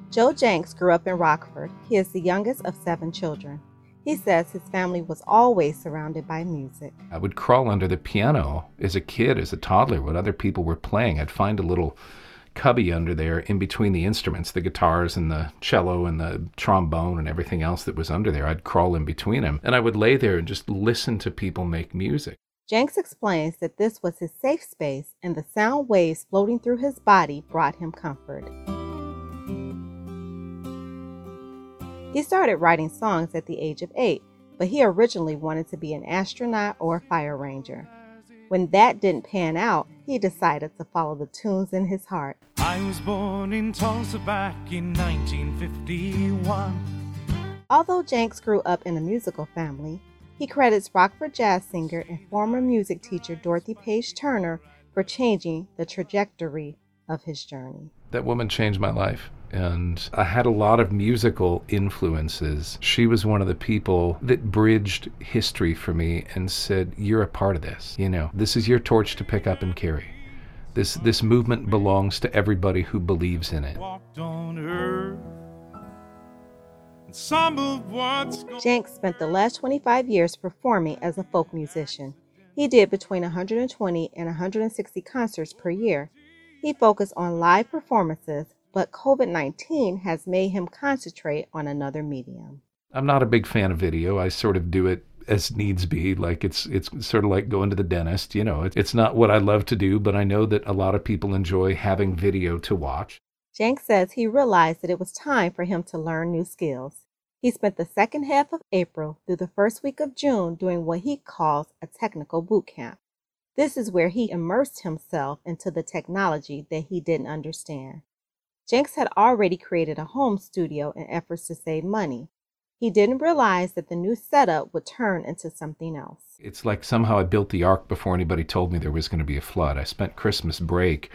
Joe Jenks grew up in Rockford. He is the youngest of 7 children. He says his family was always surrounded by music. I would crawl under the piano as a kid, as a toddler, when other people were playing. I'd find a little cubby under there in between the instruments, the guitars and the cello and the trombone and everything else that was under there. I'd crawl in between them, and I would lay there and just listen to people make music. Jenks explains that this was his safe space, and the sound waves floating through his body brought him comfort. He started writing songs at the age of 8, but he originally wanted to be an astronaut or a fire ranger. When that didn't pan out, he decided to follow the tunes in his heart. I was born in Tulsa back in 1951. Although Jenks grew up in a musical family, he credits Rockford jazz singer and former music teacher Dorothy Page Turner for changing the trajectory of his journey. That woman changed my life, and I had a lot of musical influences. She was one of the people that bridged history for me and said, you're a part of this. This is your torch to pick up and carry. This movement belongs to everybody who believes in it. Jenks spent the last 25 years performing as a folk musician. He did between 120 and 160 concerts per year. He focused on live performances, but COVID-19 has made him concentrate on another medium. I'm not a big fan of video. I sort of do it as needs be, like it's sort of like going to the dentist. It's not what I love to do, but I know that a lot of people enjoy having video to watch. Jenks says he realized that it was time for him to learn new skills. He spent the second half of April through the first week of June doing what he calls a technical boot camp. This is where he immersed himself into the technology that he didn't understand. Jenks had already created a home studio in efforts to save money. He didn't realize that the new setup would turn into something else. It's like somehow I built the ark before anybody told me there was going to be a flood. I spent Christmas break,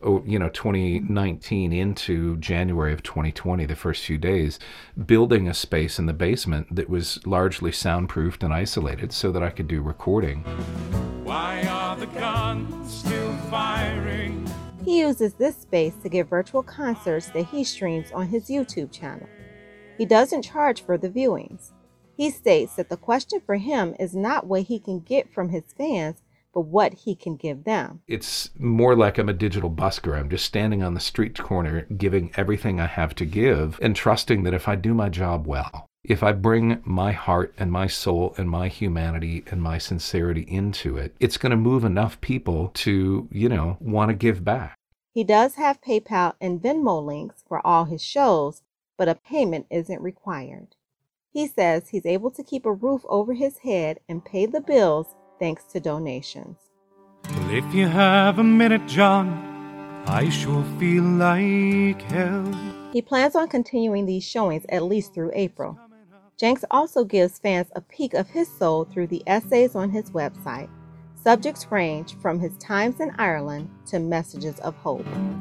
2019 into January of 2020, the first few days, building a space in the basement that was largely soundproofed and isolated so that I could do recording. Why are the guns still firing? He uses this space to give virtual concerts that he streams on his YouTube channel. He doesn't charge for the viewings. He states that the question for him is not what he can get from his fans, but what he can give them. It's more like I'm a digital busker. I'm just standing on the street corner, giving everything I have to give, and trusting that if I do my job well, if I bring my heart and my soul and my humanity and my sincerity into it, it's going to move enough people to, want to give back. He does have PayPal and Venmo links for all his shows, but a payment isn't required. He says he's able to keep a roof over his head and pay the bills thanks to donations. Well, if you have a minute, John, I sure feel like hell. He plans on continuing these showings at least through April. Jenks also gives fans a peek of his soul through the essays on his website. Subjects range from his times in Ireland to messages of hope.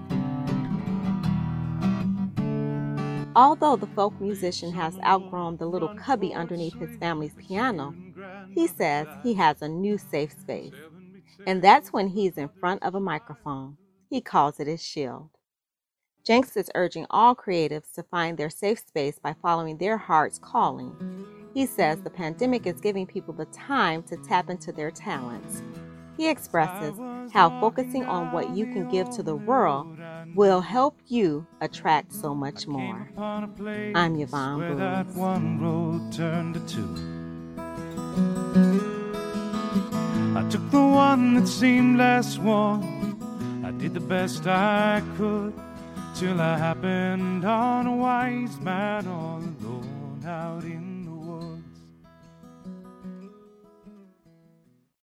Although the folk musician has outgrown the little cubby underneath his family's piano, he says he has a new safe space. And that's when he's in front of a microphone. He calls it his shield. Jenks is urging all creatives to find their safe space by following their heart's calling. He says the pandemic is giving people the time to tap into their talents. He expresses how focusing on what you can give to the world will help you attract so much more. I'm Yvonne Booth. That one road turned to two. I took the one that seemed less warm. I did the best I could till I happened on a wise man all alone out in